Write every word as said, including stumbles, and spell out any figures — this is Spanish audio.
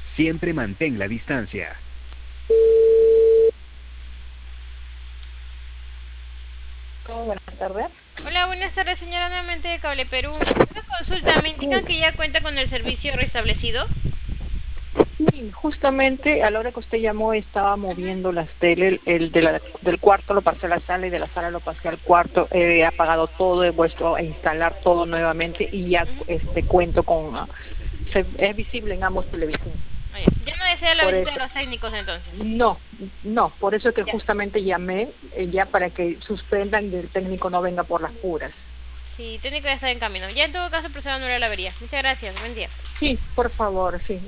Siempre mantén la distancia. Oh, buenas tardes. Hola, buenas tardes, señora, nuevamente de Cable Perú. Una consulta, me indican que ya cuenta con el servicio restablecido. Sí, justamente a la hora que usted llamó estaba Ujú. moviendo las tele, el de la- del cuarto lo pasé a la sala y de la sala lo pasé al cuarto, he apagado todo, he vuelto a instalar todo nuevamente y ya Ujú. este cuento con, ah, se- es visible en ambos televisores. Ah, ya. Ya no desea la Por visita de eso, los técnicos entonces. no, no, por eso que Ya. justamente llamé eh, ya para que suspendan y el técnico no venga por las puras. Sí, técnico ya está en camino. Ya en todo caso procedo a anular la avería. Muchas gracias, buen día. Sí, por favor, sí.